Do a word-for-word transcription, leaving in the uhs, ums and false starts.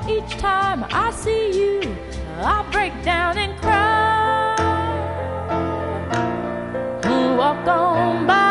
each time I see you, I break down and cry. Walk on by.